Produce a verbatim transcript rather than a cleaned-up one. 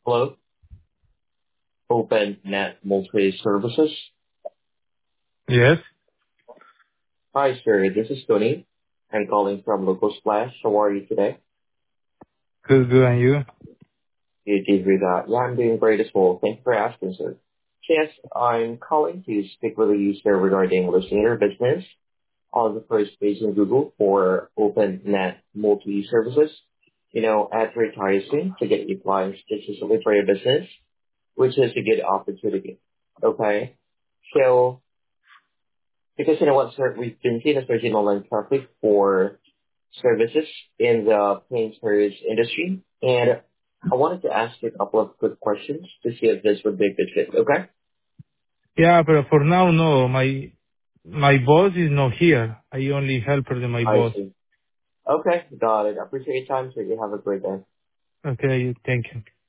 Hello, Open Net Multi Services. Yes. Hi, sir. This is Tony. I'm calling from Local Splash. How are you today? Good, good. And you? You did read that. Yeah, I'm doing great as well. Thanks for asking, sir. Yes, I'm calling to speak with you, sir, regarding listing your business on the first page in Google for Open Net Multi Services. You know, advertising to get you clients specifically for your business, which is a good opportunity. Okay? So, because you know what, sir, we've been seeing a surge in online traffic for services in the painters industry, and I wanted to ask you a couple of quick questions to see if this would be a good fit. Okay? Yeah, but for now, no. My my boss is not here. I only help her than my I boss. see. Okay, got it. I appreciate your time, sir. You have a great day. Okay, thank you.